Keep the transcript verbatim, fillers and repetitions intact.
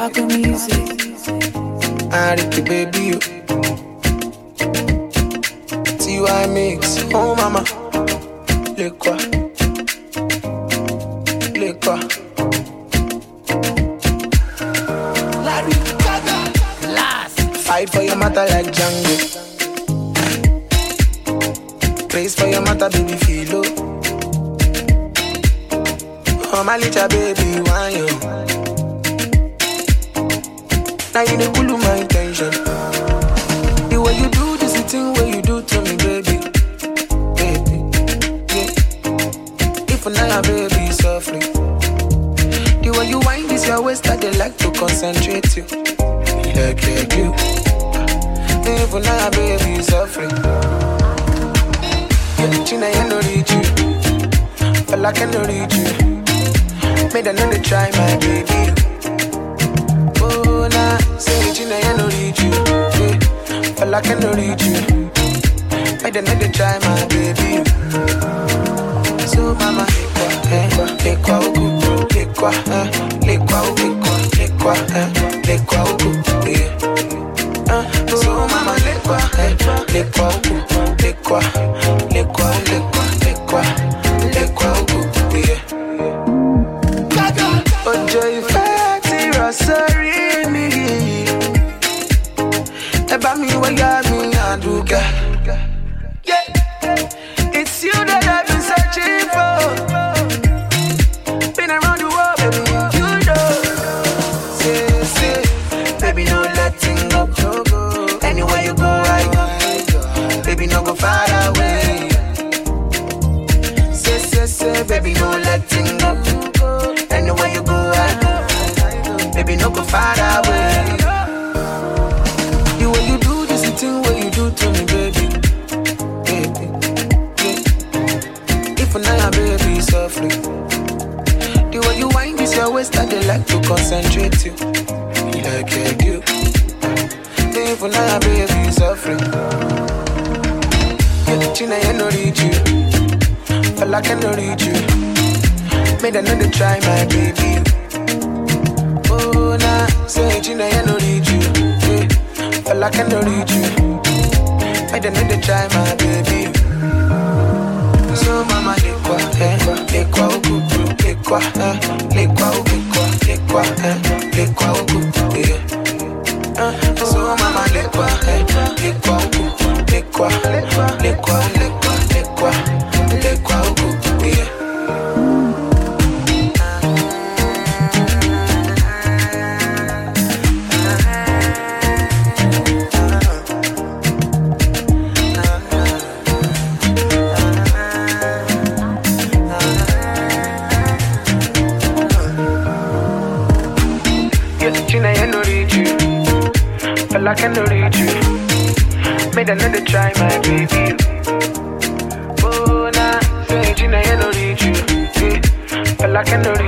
Baco Music. Ariki baby you. T Y mix. Oh mama. Le quoi? Le quoi? Larry Gaga. Last. Fight for your mother like Django. Praise for your mother, baby, feel low. Oh my little baby, why you? Now you dey cool my intention. The way you do this, the thing way you do to me, baby, baby, yeah. If now baby softly, the way you wind this your waist, I dey like to concentrate you, like like you. If now baby softly, yeah, China you no reach you, fella can no reach you. Made another try, my baby. Oh, nah, say it, you know, I no reach you. Yeah, fella can no reach you. Made another try, my baby. So, mama, lekwa, lekwa, ugu, lekwa, eh, lekwa, ugu, lekwa, eh, lekwa, ugu, yeah. Uh, so, mama, lekwa, eh, lekwa, ugu, lekwa, lekwa, lekwa, lekwa, lekwa, ugu, yeah. Ojo ìfẹ́ ti rọ̀ sórí mi. Ẹ bá mi wáyà mi àdúgà. It's you that I've been searching for. Been around the world, baby, you know. Say, say, baby, no letting go. Anywhere you go, I go. Baby, no go far away. Say, say, say, baby, no letting go. Anywhere you go, I go. Baby, no go far away. The way you do this, the thing way you do to me, baby, baby, yeah. If now, baby, softly. The way you wind this your waist, I dey like to concentrate you, like like you. If now, baby, softly. Yeah, China, you no reach you, fella can no reach you. Made another try, my baby. Oh, nah, say it, you know, I no reach you. Yeah, fella can no reach you. Made another try, my baby. So, mama, lekwa, eh, lekwa, ugu, lekwa, eh, lekwa, ugu, lekwa, eh, lekwa, ugu, yeah. Uh, so, mama, lekwa, eh, lekwa, ugu, lekwa, lekwa, lekwa, lekwa, lekwa, lekwa, ugu, yeah. China, I no reach you. Fella can no reach you. Made another try, my baby. Oh, nah, say China, I no reach you. Fella can no reach you.